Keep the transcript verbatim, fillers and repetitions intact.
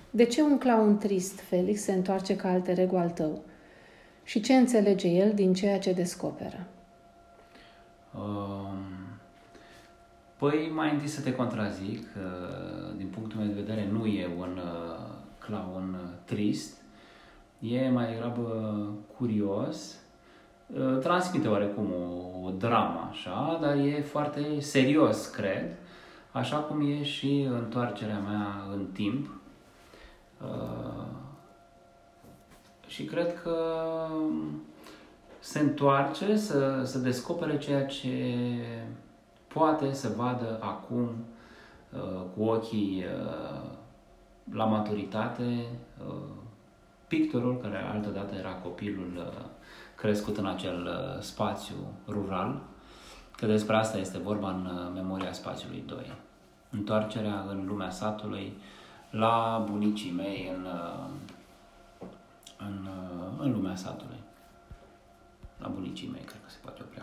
De ce un clown trist, Felix, se întoarce ca alter ego al tău? Și ce înțelege el din ceea ce descoperă? Um, păi, mai întâi să te contrazic. Din punctul meu de vedere, nu e un clown trist. E mai degrabă curios. Transmite oarecum o, o dramă, așa, dar e foarte serios, cred. Așa cum e și întoarcerea mea în timp. Uh, și cred că se întoarce să, să descopere ceea ce poate să vadă acum uh, cu ochii uh, la maturitate, uh, pictorul care altădată era copilul uh, crescut în acel uh, spațiu rural, că despre asta este vorba în uh, Memoria spațiului doi. Întoarcerea în lumea satului, la bunicii mei în, în, în lumea satului. La bunicii mei, cred că se poate opri